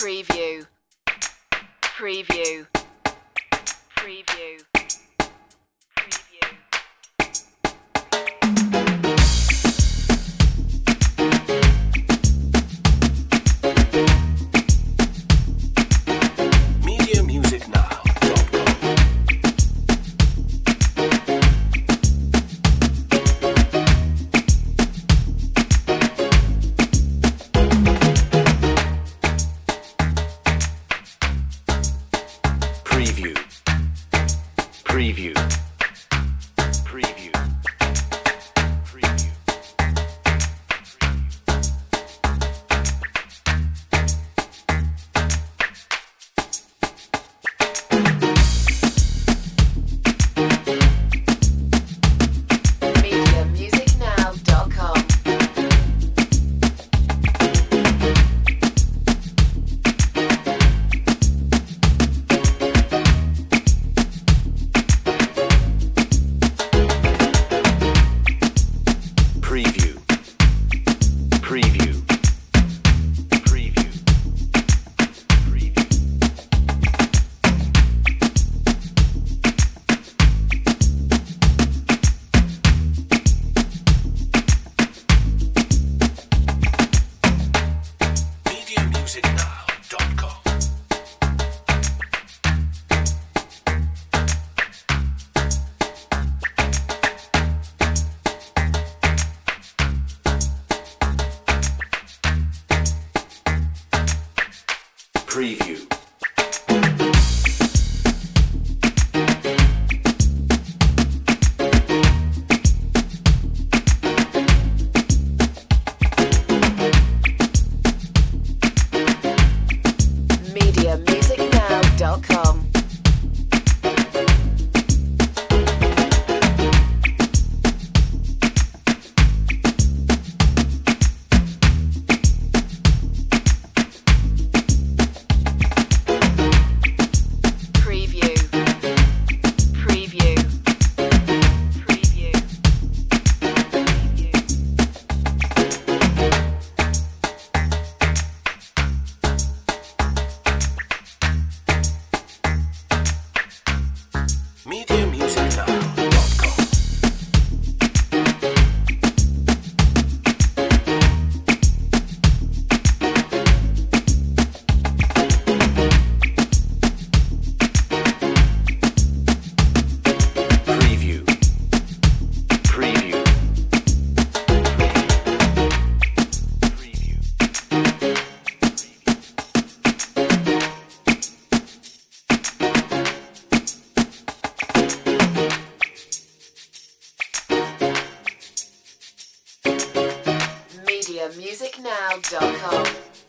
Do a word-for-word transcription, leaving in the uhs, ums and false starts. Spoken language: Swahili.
Preview. Preview. Preview. Preview. media music now dot com. Preview. Preview. Preview. Preview. media music now dot com. Preview. Preview. Preview. Preview. media music now dot com. Preview. media music now dot com. Preview. Preview. Preview. Preview. media music now dot com. Preview. Preview. Preview. media music now dot com.